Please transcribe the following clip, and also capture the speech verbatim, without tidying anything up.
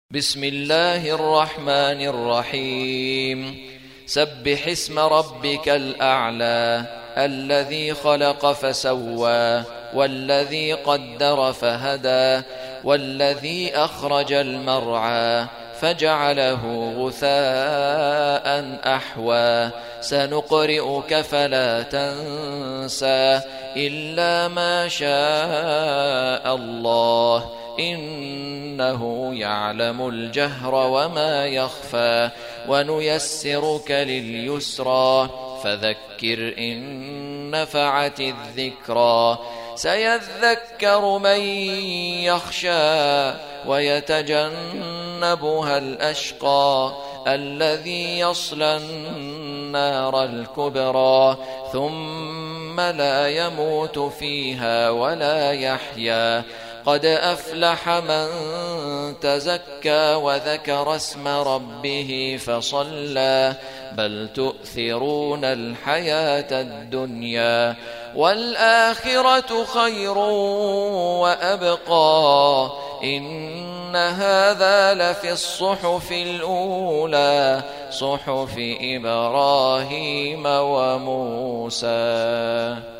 بسم الله الرحمن الرحيم سبح اسم ربك الأعلى الذي خلق فسوى والذي قدر فهدى والذي أخرج المرعى فجعله غثاء أحوى سنقرئك فلا تنسى إلا ما شاء الله إنه يعلم الجهر وما يخفى ونيسرك لليسرى فذكر إن نفعت الذكرى سيذكر من يخشى ويتجنبها الأشقى الذي يصلى النار الكبرى ثم لا يموت فيها ولا يحيا قد أفلح من تزكى وذكر اسم ربه فصلى بل تؤثرون الحياة الدنيا والآخرة خير وأبقى إن هذا لفي الصحف الأولى صحف إبراهيم وموسى.